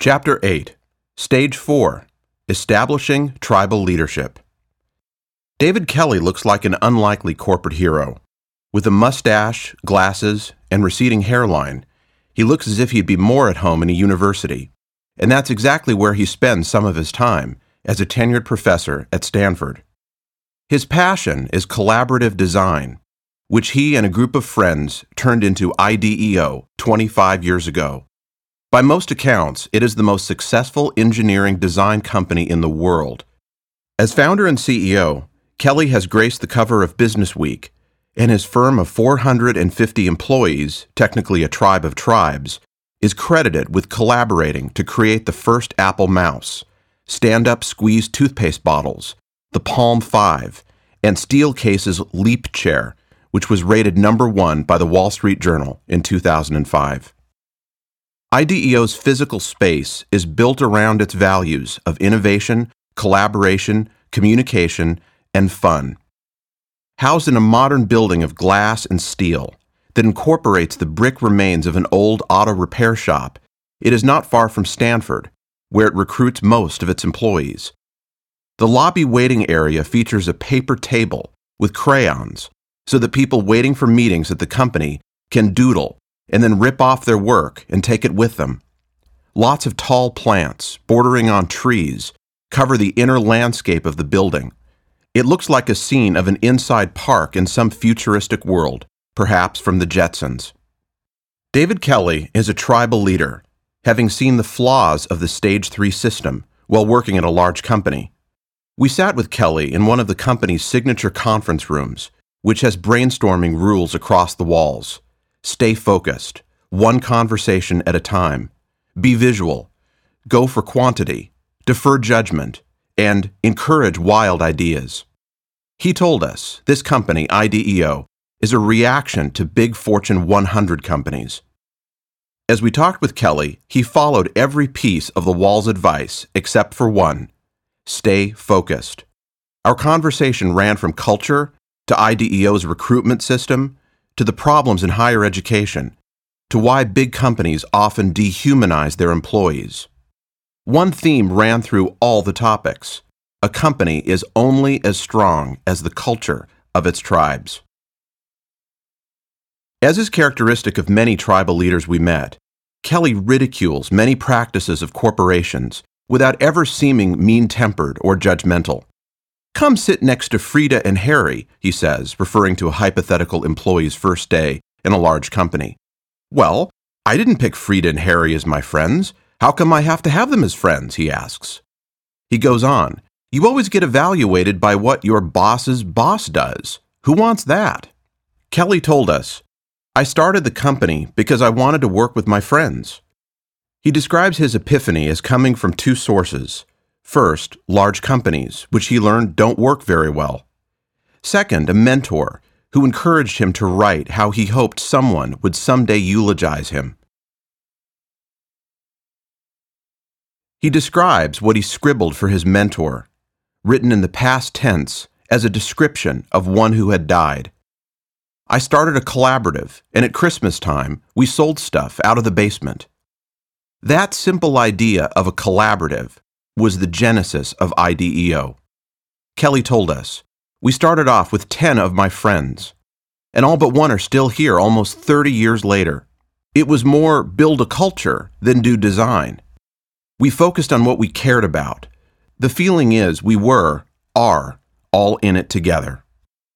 Chapter 8, Stage 4, Establishing Tribal Leadership. David Kelly looks like an unlikely corporate hero. With a mustache, glasses, and receding hairline, he looks as if he'd be more at home in a university. And that's exactly where he spends some of his time, as a tenured professor at Stanford. His passion is collaborative design, which he and a group of friends turned into IDEO 25 years ago. By most accounts, it is the most successful engineering design company in the world. As founder and CEO, Kelly has graced the cover of Business Week, and his firm of 450 employees, technically a tribe of tribes, is credited with collaborating to create the first Apple mouse, stand-up squeeze toothpaste bottles, the Palm 5, and Steelcase's Leap chair, which was rated #1 by the Wall Street Journal in 2005. IDEO's physical space is built around its values of innovation, collaboration, communication, and fun. Housed in a modern building of glass and steel that incorporates the brick remains of an old auto repair shop, it is not far from Stanford, where it recruits most of its employees. The lobby waiting area features a paper table with crayons so that people waiting for meetings at the company can doodle and then rip off their work and take it with them. Lots of tall plants, bordering on trees, cover the inner landscape of the building. It looks like a scene of an inside park in some futuristic world, perhaps from the Jetsons. David Kelly is a tribal leader, having seen the flaws of the Stage 3 system while working at a large company. We sat with Kelly in one of the company's signature conference rooms, which has brainstorming rules across the walls. Stay focused, one conversation at a time, be visual, go for quantity, defer judgment, and encourage wild ideas. He told us this company, IDEO, is a reaction to big Fortune 100 companies. As we talked with Kelly, he followed every piece of the wall's advice except for one: stay focused. Our conversation ran from culture to IDEO's recruitment system, to the problems in higher education, to why big companies often dehumanize their employees. One theme ran through all the topics: a company is only as strong as the culture of its tribes. As is characteristic of many tribal leaders we met, Kelly ridicules many practices of corporations without ever seeming mean-tempered or judgmental. "Come sit next to Frida and Harry," he says, referring to a hypothetical employee's first day in a large company. "Well, I didn't pick Frida and Harry as my friends. How come I have to have them as friends?" he asks. He goes on, "You always get evaluated by what your boss's boss does. Who wants that?" Kelly told us, "I started the company because I wanted to work with my friends." He describes his epiphany as coming from two sources. First, large companies, which he learned don't work very well. Second, a mentor who encouraged him to write how he hoped someone would someday eulogize him. He describes what he scribbled for his mentor, written in the past tense as a description of one who had died. "I started a collaborative, and at Christmas time, we sold stuff out of the basement." That simple idea of a collaborative was the genesis of IDEO. Kelly told us, "We started off with 10 of my friends, and all but one are still here almost 30 years later. It was more build a culture than do design. We focused on what we cared about. The feeling is we are, all in it together."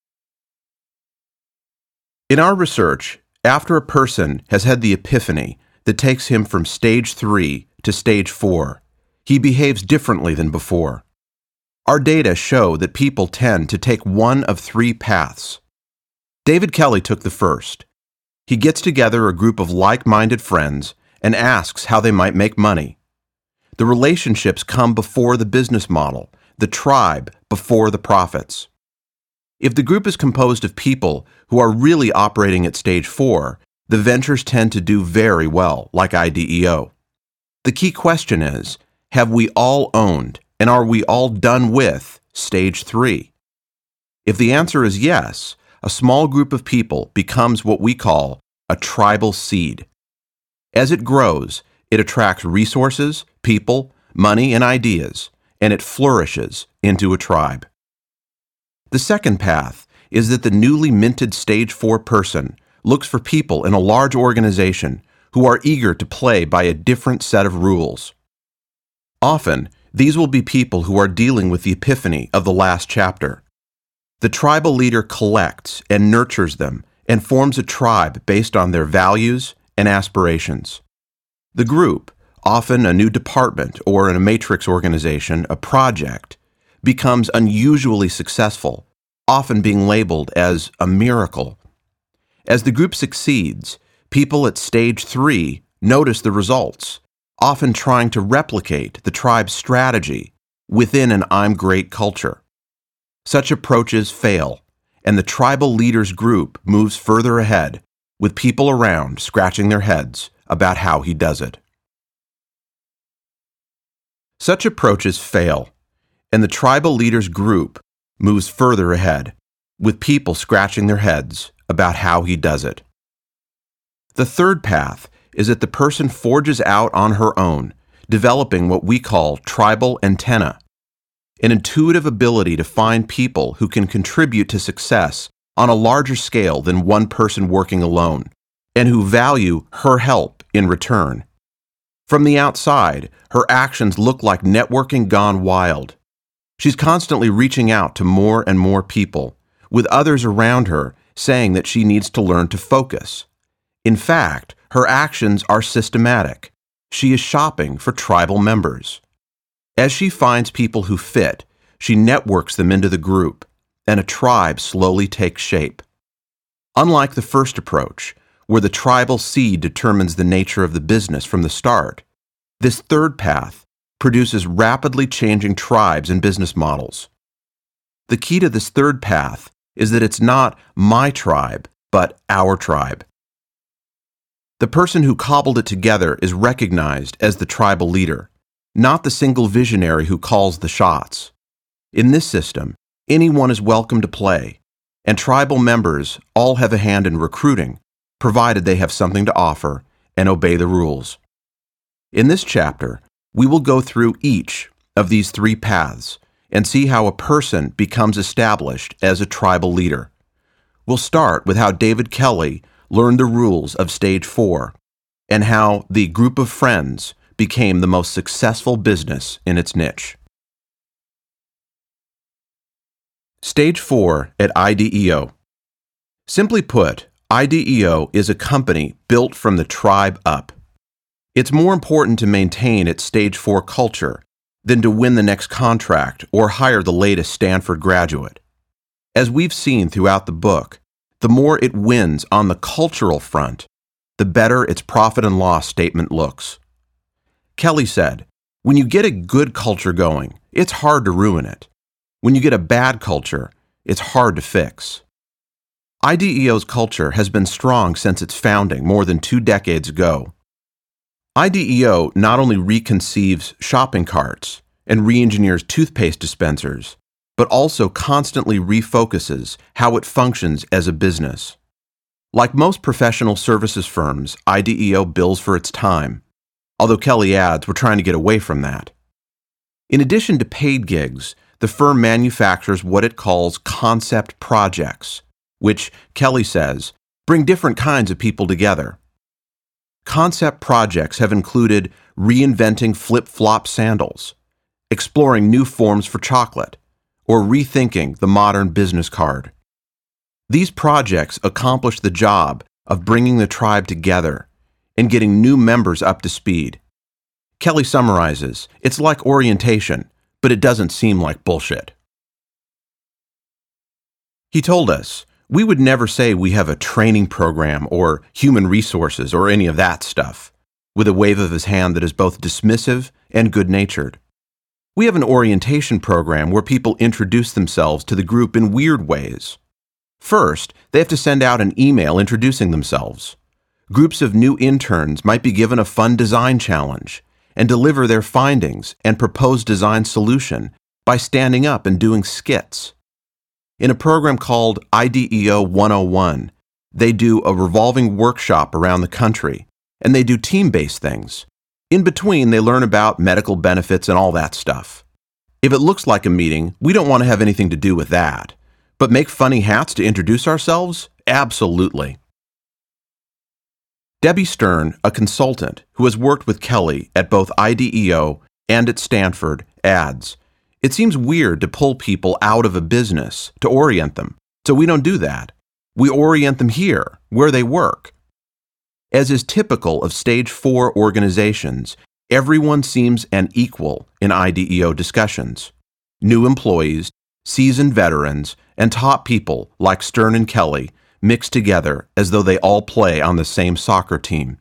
In our research, after a person has had the epiphany that takes him from Stage 3 to Stage 4, he behaves differently than before. Our data show that people tend to take one of three paths. David Kelly took the first. He gets together a group of like-minded friends and asks how they might make money. The relationships come before the business model, the tribe before the profits. If the group is composed of people who are really operating at Stage 4, the ventures tend to do very well, like IDEO. The key question is, have we all owned, and are we all done with, Stage 3? If the answer is yes, a small group of people becomes what we call a tribal seed. As it grows, It attracts resources, people, money, and ideas, and it flourishes into a tribe. The second path is that the newly minted Stage 4 person looks for people in a large organization who are eager to play by a different set of rules. Often, these will be people who are dealing with the epiphany of the last chapter. The tribal leader collects and nurtures them and forms a tribe based on their values and aspirations. The group, often a new department or in a matrix organization, a project, becomes unusually successful, often being labeled as a miracle. As the group succeeds, people at Stage 3 notice the results, often trying to replicate the tribe's strategy within an I'm great culture. Such approaches fail, and the tribal leader's group moves further ahead, with people around scratching their heads about how he does it. Such approaches fail, and the tribal leader's group moves further ahead, with people scratching their heads about how he does it. The third path is that the person forges out on her own, developing what we call tribal antenna, an intuitive ability to find people who can contribute to success on a larger scale than one person working alone, and who value her help in return. From the outside, her actions look like networking gone wild. She's constantly reaching out to more and more people, with others around her saying that she needs to learn to focus. In fact, her actions are systematic. She is shopping for tribal members. As she finds people who fit, she networks them into the group, and a tribe slowly takes shape. Unlike the first approach, where the tribal seed determines the nature of the business from the start, this third path produces rapidly changing tribes and business models. The key to this third path is that it's not my tribe, but our tribe. The person who cobbled it together is recognized as the tribal leader, not the single visionary who calls the shots. In this system, anyone is welcome to play, and tribal members all have a hand in recruiting, provided they have something to offer and obey the rules. In this chapter, we will go through each of these three paths and see how a person becomes established as a tribal leader. We'll start with how David Kelly learned the rules of Stage 4 and how the group of friends became the most successful business in its niche. Stage 4 at IDEO. Simply put, IDEO is a company built from the tribe up. It's more important to maintain its Stage 4 culture than to win the next contract or hire the latest Stanford graduate. As we've seen throughout the book, the more it wins on the cultural front, the better its profit and loss statement looks. Kelly said, "When you get a good culture going, it's hard to ruin it. When you get a bad culture, it's hard to fix." IDEO's culture has been strong since its founding more than 2 decades ago. IDEO not only reconceives shopping carts and re-engineers toothpaste dispensers, but also constantly refocuses how it functions as a business. Like most professional services firms, IDEO bills for its time, although Kelly adds we're trying to get away from that. In addition to paid gigs, the firm manufactures what it calls concept projects, which, Kelly says, bring different kinds of people together. Concept projects have included reinventing flip-flop sandals, exploring new forms for chocolate, or rethinking the modern business card. These projects accomplish the job of bringing the tribe together and getting new members up to speed. Kelly summarizes, it's like orientation, but it doesn't seem like bullshit. He told us, we would never say we have a training program or human resources or any of that stuff, with a wave of his hand that is both dismissive and good-natured. We have an orientation program where people introduce themselves to the group in weird ways. First, they have to send out an email introducing themselves. Groups of new interns might be given a fun design challenge and deliver their findings and proposed design solution by standing up and doing skits. In a program called IDEO 101, they do a revolving workshop around the country, and they do team-based things. In between, they learn about medical benefits and all that stuff. If it looks like a meeting, we don't want to have anything to do with that. But make funny hats to introduce ourselves? Absolutely. Debbie Stern, a consultant who has worked with Kelly at both IDEO and at Stanford, adds, "It seems weird to pull people out of a business to orient them, so we don't do that. We orient them here, where they work." As is typical of Stage 4 organizations, everyone seems an equal in IDEO discussions. New employees, seasoned veterans, and top people like Stern and Kelly mixed together as though they all play on the same soccer team.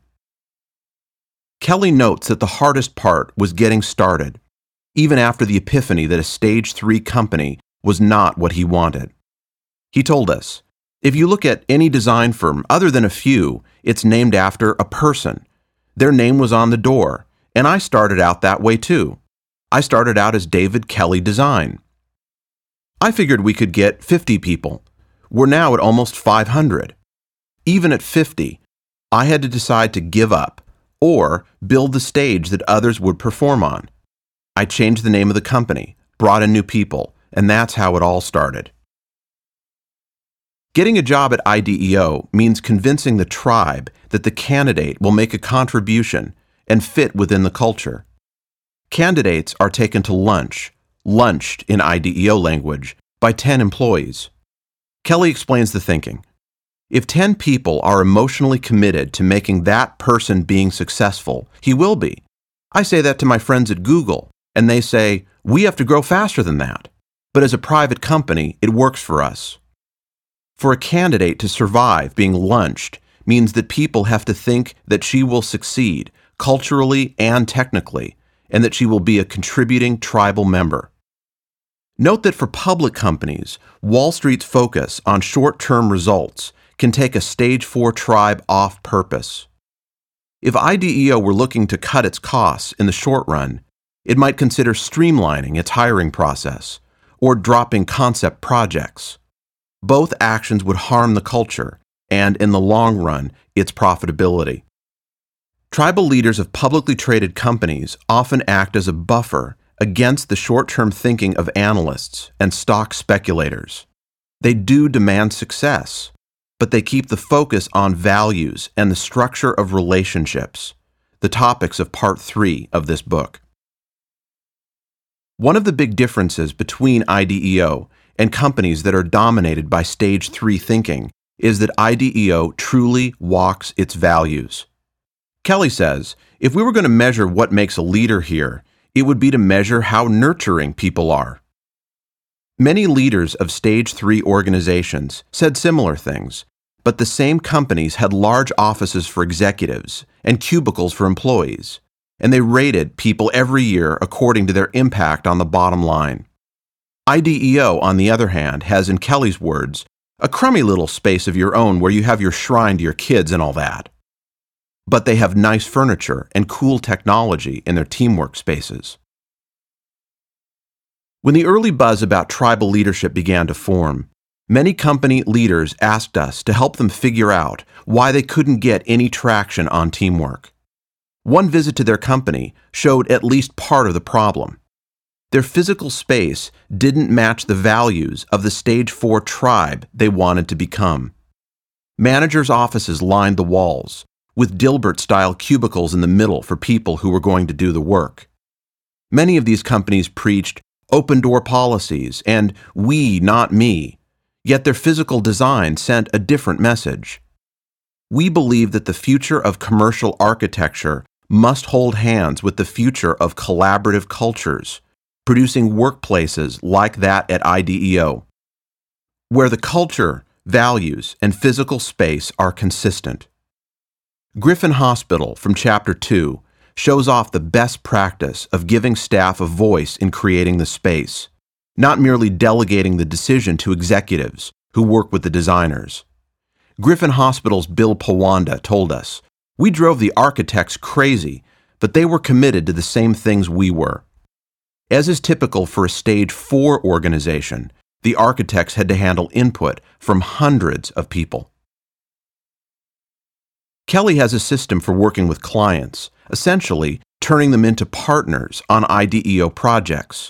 Kelly notes that the hardest part was getting started, even after the epiphany that a Stage 3 company was not what he wanted. He told us, "If you look at any design firm other than a few, it's named after a person. Their name was on the door, and I started out that way too. I started out as David Kelly Design. I figured we could get 50 people. We're now at almost 500. Even at 50, I had to decide to give up or build the stage that others would perform on. I changed the name of the company, brought in new people, and that's how it all started." Getting a job at IDEO means convincing the tribe that the candidate will make a contribution and fit within the culture. Candidates are taken to lunch, lunched in IDEO language, by 10 employees. Kelly explains the thinking. If 10 people are emotionally committed to making that person being successful, he will be. I say that to my friends at Google, and they say, "We have to grow faster than that." But as a private company, it works for us. For a candidate to survive being lunched means that people have to think that she will succeed culturally and technically, and that she will be a contributing tribal member. Note that for public companies, Wall Street's focus on short-term results can take a Stage 4 tribe off purpose. If IDEO were looking to cut its costs in the short run, it might consider streamlining its hiring process or dropping concept projects. Both actions would harm the culture and, in the long run, its profitability. Tribal leaders of publicly traded companies often act as a buffer against the short-term thinking of analysts and stock speculators. They do demand success, but they keep the focus on values and the structure of relationships, the topics of Part 3 of this book. One of the big differences between IDEO and companies that are dominated by Stage 3 thinking is that IDEO truly walks its values. Kelly says, if we were going to measure what makes a leader here, it would be to measure how nurturing people are. Many leaders of Stage 3 organizations said similar things, but the same companies had large offices for executives and cubicles for employees, and they rated people every year according to their impact on the bottom line. IDEO, on the other hand, has, in Kelly's words, a crummy little space of your own where you have your shrine to your kids and all that. But they have nice furniture and cool technology in their teamwork spaces. When the early buzz about tribal leadership began to form, many company leaders asked us to help them figure out why they couldn't get any traction on teamwork. One visit to their company showed at least part of the problem. Their physical space didn't match the values of the Stage 4 tribe they wanted to become. Managers' offices lined the walls, with Dilbert-style cubicles in the middle for people who were going to do the work. Many of these companies preached open-door policies and we, not me, yet their physical design sent a different message. We believe that the future of commercial architecture must hold hands with the future of collaborative cultures, producing workplaces like that at IDEO, where the culture, values, and physical space are consistent. Griffin Hospital from Chapter 2 shows off the best practice of giving staff a voice in creating the space, not merely delegating the decision to executives who work with the designers. Griffin Hospital's Bill Pawanda told us, "We drove the architects crazy, but they were committed to the same things we were." As is typical for a Stage 4 organization, the architects had to handle input from hundreds of people. Kelly has a system for working with clients, essentially turning them into partners on IDEO projects.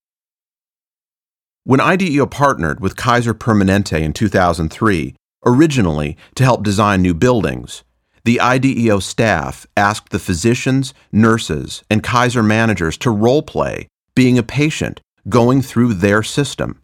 When IDEO partnered with Kaiser Permanente in 2003, originally to help design new buildings, the IDEO staff asked the physicians, nurses, and Kaiser managers to role-play being a patient going through their system.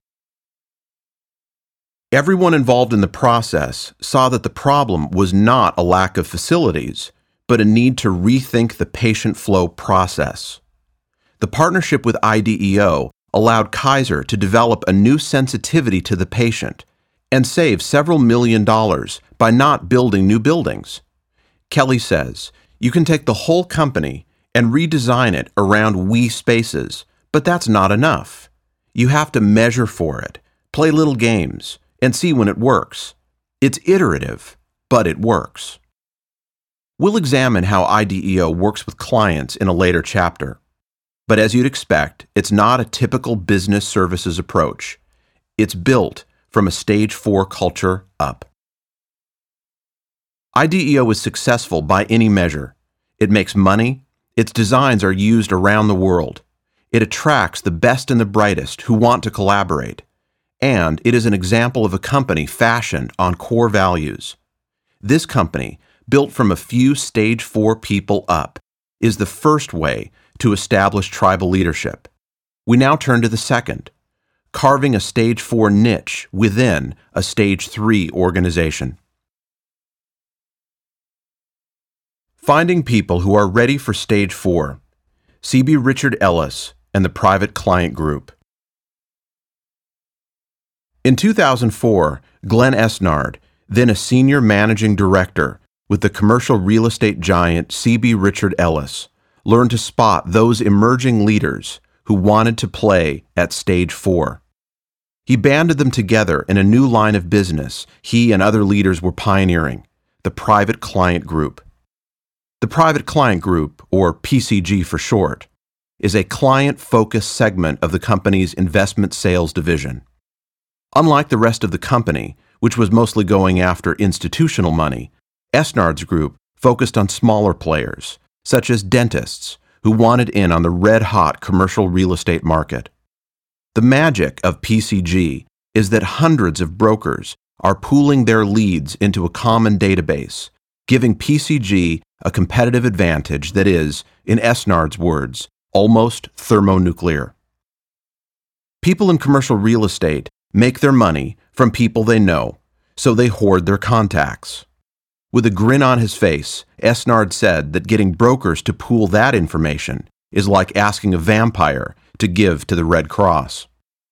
Everyone involved in the process saw that the problem was not a lack of facilities, but a need to rethink the patient flow process. The partnership with IDEO allowed Kaiser to develop a new sensitivity to the patient and save several $1 million by not building new buildings. Kelly says, "You can take the whole company and redesign it around we spaces, but that's not enough. You have to measure for it, play little games, and see when it works. It's iterative, but it works." We'll examine how IDEO works with clients in a later chapter. But as you'd expect, it's not a typical business services approach. It's built from a Stage 4 culture up. IDEO is successful by any measure. It makes money, its designs are used around the world, it attracts the best and the brightest who want to collaborate, and it is an example of a company fashioned on core values. This company, built from a few Stage 4 people up, is the first way to establish tribal leadership. We now turn to the second, carving a Stage 4 niche within a Stage 3 organization. Finding people who are ready for Stage 4. C.B. Richard Ellis and the Private Client Group. In 2004, Glenn Esnard, then a senior managing director with the commercial real estate giant C.B. Richard Ellis, learned to spot those emerging leaders who wanted to play at Stage 4. He banded them together in a new line of business he and other leaders were pioneering, the Private Client Group. The Private Client Group, or PCG for short, is a client-focused segment of the company's investment sales division. Unlike the rest of the company, which was mostly going after institutional money, Esnard's group focused on smaller players, such as dentists, who wanted in on the red-hot commercial real estate market. The magic of PCG is that hundreds of brokers are pooling their leads into a common database, giving PCG a competitive advantage that is, in Esnard's words, almost thermonuclear. People in commercial real estate make their money from people they know, so they hoard their contacts. With a grin on his face, Esnard said that getting brokers to pool that information is like asking a vampire to give to the Red Cross.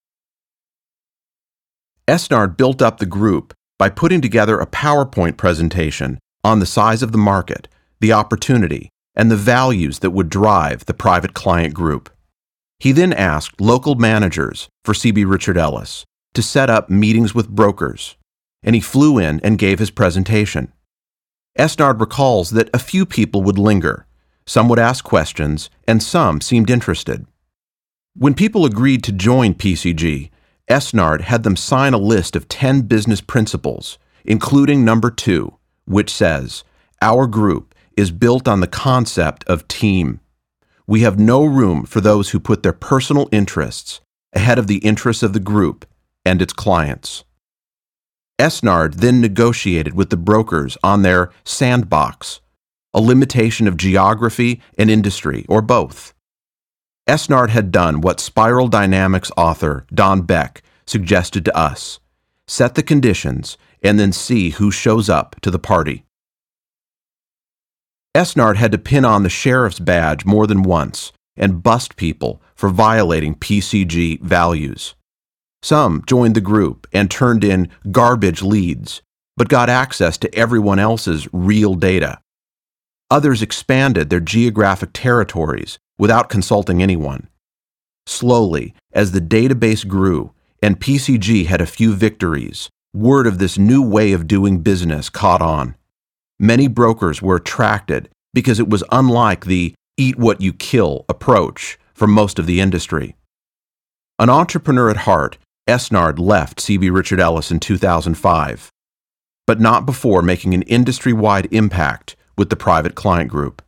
Esnard built up the group by putting together a PowerPoint presentation on the size of the market, the opportunity, and the values that would drive the Private Client Group. He then asked local managers for C.B. Richard Ellis to set up meetings with brokers, and he flew in and gave his presentation. Esnard recalls that a few people would linger, some would ask questions, and some seemed interested. When people agreed to join PCG, Esnard had them sign a list of 10 business principles, including number 2, which says, "Our group is built on the concept of team. We have no room for those who put their personal interests ahead of the interests of the group and its clients." Esnard then negotiated with the brokers on their sandbox, a limitation of geography and industry, or both. Esnard had done what Spiral Dynamics author Don Beck suggested to us: set the conditions and then see who shows up to the party. Esnard had to pin on the sheriff's badge more than once and bust people for violating PCG values. Some joined the group and turned in garbage leads, but got access to everyone else's real data. Others expanded their geographic territories without consulting anyone. Slowly, as the database grew and PCG had a few victories, word of this new way of doing business caught on. Many brokers were attracted because it was unlike the eat what you kill approach for most of the industry. An entrepreneur at heart, Esnard left C.B. Richard Ellis in 2005. but not before making an industry-wide impact with the private client group.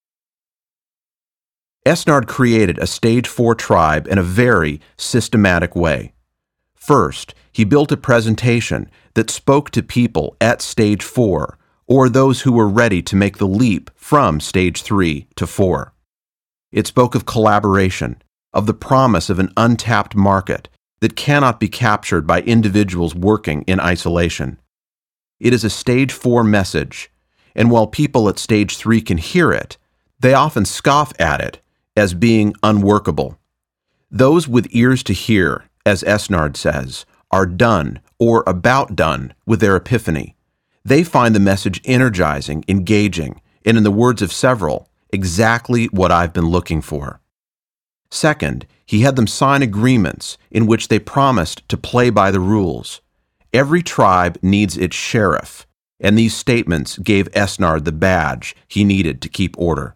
Esnard created a Stage 4 tribe in a very systematic way. First, he built a presentation that spoke to people at Stage 4 or those who were ready to make the leap from Stage 3 to 4. It spoke of collaboration, of the promise of an untapped market that cannot be captured by individuals working in isolation. It is a Stage 4 message, and while people at Stage 3 can hear it, they often scoff at it as being unworkable. Those with ears to hear, as Esnard says, are done or about done with their epiphany. They find the message energizing, engaging, and in the words of several, exactly what I've been looking for. Second, he had them sign agreements in which they promised to play by the rules. Every tribe needs its sheriff, and these statements gave Esnard the badge he needed to keep order.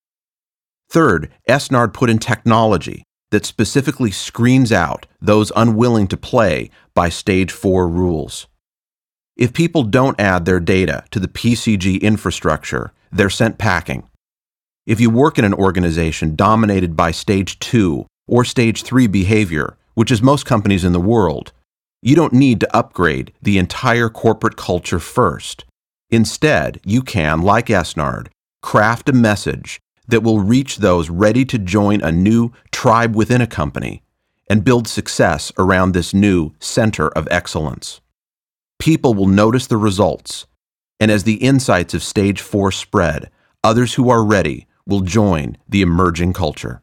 Third, Esnard put in technology that specifically screens out those unwilling to play by Stage 4 rules. If people don't add their data to the PCG infrastructure, they're sent packing. If you work in an organization dominated by Stage 2 or Stage 3 behavior, which is most companies in the world, you don't need to upgrade the entire corporate culture first. Instead, you can, like Esnard, craft a message that will reach those ready to join a new tribe within a company and build success around this new center of excellence. People will notice the results, and as the insights of Stage 4 spread, others who are ready will join the emerging culture.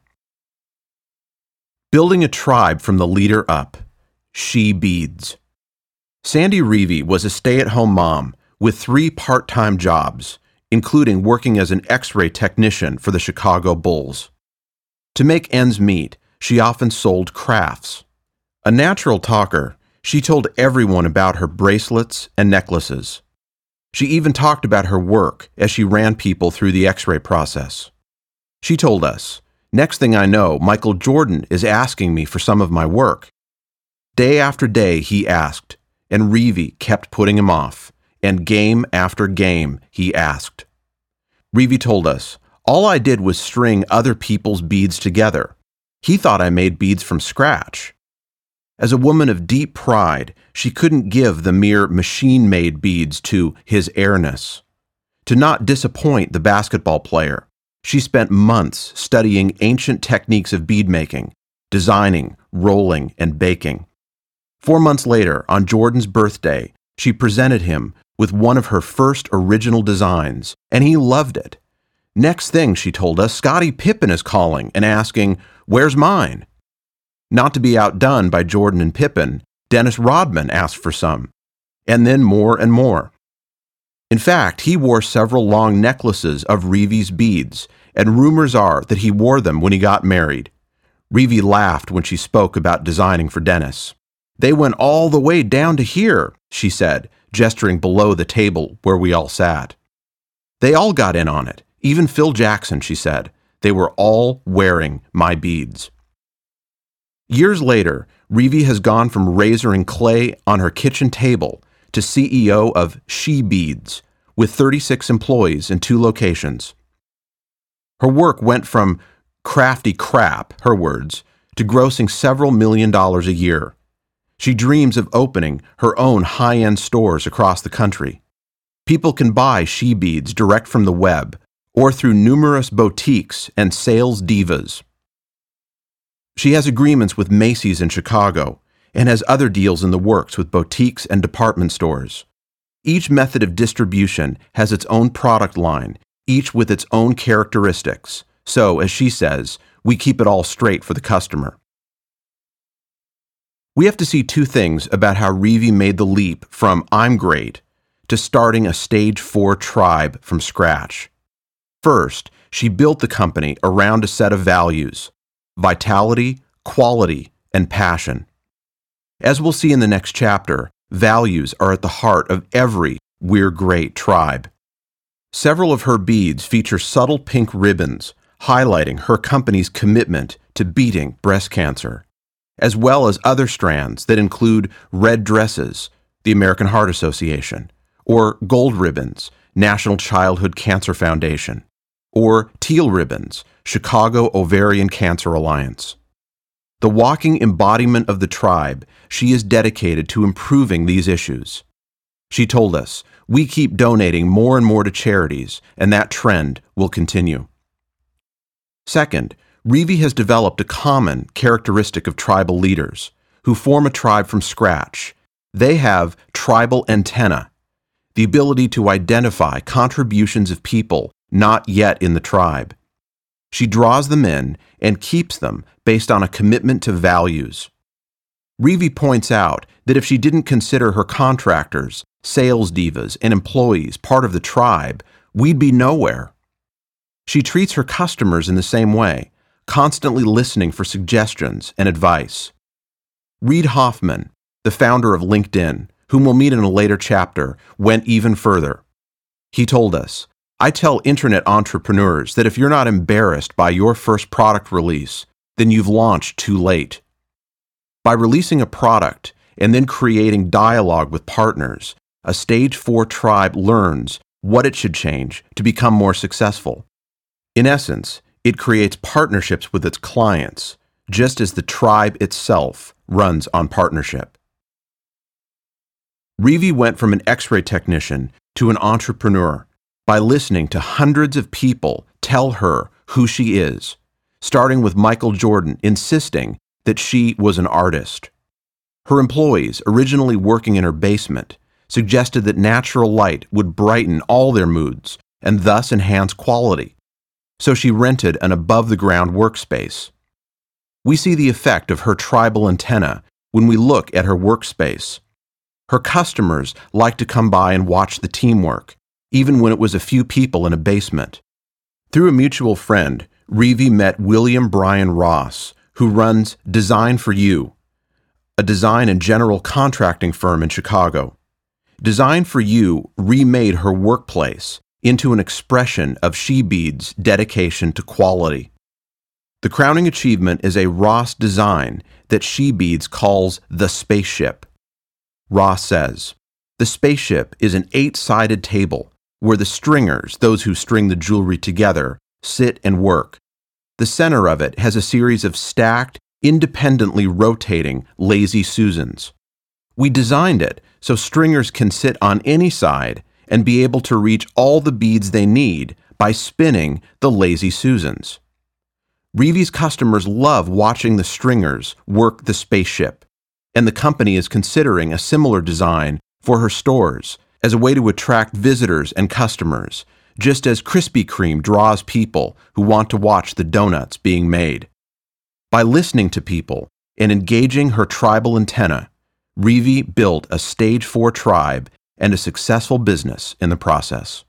Building a tribe from the leader up. She Beads. Sandy Reevy was a stay-at-home mom with 3 part-time jobs, including working as an X-ray technician for the Chicago Bulls. To make ends meet, she often sold crafts. A natural talker, she told everyone about her bracelets and necklaces. She even talked about her work as she ran people through the X-ray process. She told us, "Next thing I know, Michael Jordan is asking me for some of my work." Day after day he asked, and Reevy kept putting him off, and game after game he asked. Reevy told us, "All I did was string other people's beads together. He thought I made beads from scratch." As a woman of deep pride, she couldn't give the mere machine-made beads to his airness. To not disappoint the basketball player, she spent months studying ancient techniques of bead making, designing, rolling, and baking. 4 months later, on Jordan's birthday, she presented him with one of her first original designs, and he loved it. Next thing, she told us, Scottie Pippen is calling and asking, "Where's mine?" Not to be outdone by Jordan and Pippen, Dennis Rodman asked for some, and then more and more. In fact, he wore several long necklaces of Reevy's beads, and rumors are that he wore them when he got married. Reevy laughed when she spoke about designing for Dennis. "They went all the way down to here," she said, gesturing below the table where we all sat. "They all got in on it, even Phil Jackson," she said. "They were all wearing my beads." Years later, Reevy has gone from razoring clay on her kitchen table to CEO of She Beads, with 36 employees in 2 locations. Her work went from crafty crap, her words, to grossing several $1,000,000 a year. She dreams of opening her own high-end stores across the country. People can buy She Beads direct from the web or through numerous boutiques and sales divas. She has agreements with Macy's in Chicago and has other deals in the works with boutiques and department stores. Each method of distribution has its own product line, each with its own characteristics. So, as she says, we keep it all straight for the customer. We have to see 2 things about how Reevy made the leap from "I'm great" to starting a Stage 4 tribe from scratch. First, she built the company around a set of values: vitality, quality, and passion. As we'll see in the next chapter, values are at the heart of every We're Great tribe. Several of her beads feature subtle pink ribbons, highlighting her company's commitment to beating breast cancer, as well as other strands that include red dresses, the American Heart Association, or gold ribbons, National Childhood Cancer Foundation, or teal ribbons, Chicago Ovarian Cancer Alliance. The walking embodiment of the tribe, she is dedicated to improving these issues. She told us, "We keep donating more and more to charities, and that trend will continue." Second, Reevie has developed a common characteristic of tribal leaders who form a tribe from scratch. They have tribal antenna, the ability to identify contributions of people not yet in the tribe. She draws them in and keeps them based on a commitment to values. Reevie points out that if she didn't consider her contractors, sales divas, and employees part of the tribe, we'd be nowhere. She treats her customers in the same way, constantly listening for suggestions and advice. Reid Hoffman, the founder of LinkedIn, whom we'll meet in a later chapter, went even further. He told us, "I tell internet entrepreneurs that if you're not embarrassed by your first product release, then you've launched too late." By releasing a product and then creating dialogue with partners, a Stage 4 tribe learns what it should change to become more successful. In essence, it creates partnerships with its clients, just as the tribe itself runs on partnership. Reevie went from an X-ray technician to an entrepreneur by listening to hundreds of people tell her who she is, starting with Michael Jordan insisting that she was an artist. Her employees, originally working in her basement, suggested that natural light would brighten all their moods and thus enhance quality. So she rented an above-the-ground workspace. We see the effect of her tribal antenna when we look at her workspace. Her customers liked to come by and watch the teamwork, even when it was a few people in a basement. Through a mutual friend, Reevie met William Brian Ross, who runs Design for You, a design and general contracting firm in Chicago. Design for You remade her workplace into an expression of She-Bead's dedication to quality. The crowning achievement is a Ross design that She-Beads calls the spaceship. Ross says, "The spaceship is an 8-sided table where the stringers, those who string the jewelry together, sit and work. The center of it has a series of stacked, independently rotating Lazy Susans. We designed it so stringers can sit on any side and be able to reach all the beads they need by spinning the Lazy Susans." Reevie's customers love watching the stringers work the spaceship, and the company is considering a similar design for her stores as a way to attract visitors and customers, just as Krispy Kreme draws people who want to watch the donuts being made. By listening to people and engaging her tribal antenna, Reevie built a Stage 4 tribe and a successful business in the process.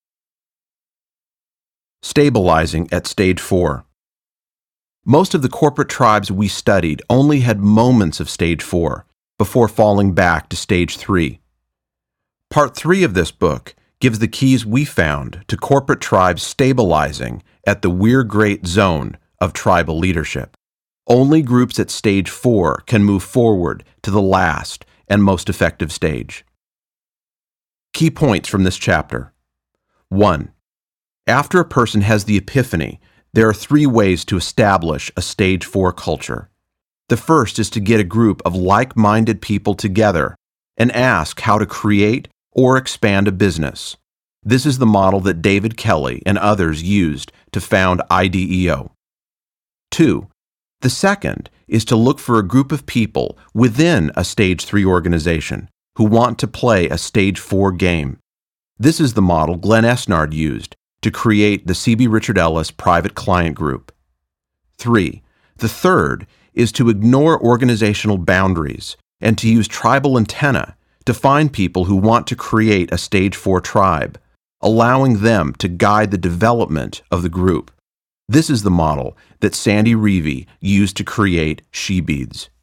Stabilizing at Stage 4. Most of the corporate tribes we studied only had moments of Stage 4 before falling back to Stage 3. Part 3 of this book gives the keys we found to corporate tribes stabilizing at the We're Great zone of tribal leadership. Only groups at Stage 4 can move forward to the last and most effective stage. Key points from this chapter. 1. After a person has the epiphany, there are 3 ways to establish a Stage 4 culture. The first is to get a group of like-minded people together and ask how to create or expand a business. This is the model that David Kelly and others used to found IDEO. 2. The second is to look for a group of people within a Stage 3 organization who want to play a Stage 4 game. This is the model Glenn Esnard used to create the C.B. Richard Ellis Private Client Group. 3. The third is to ignore organizational boundaries and to use tribal antenna to find people who want to create a Stage 4 tribe, allowing them to guide the development of the group. This is the model that Sandy Reevie used to create She-Beads.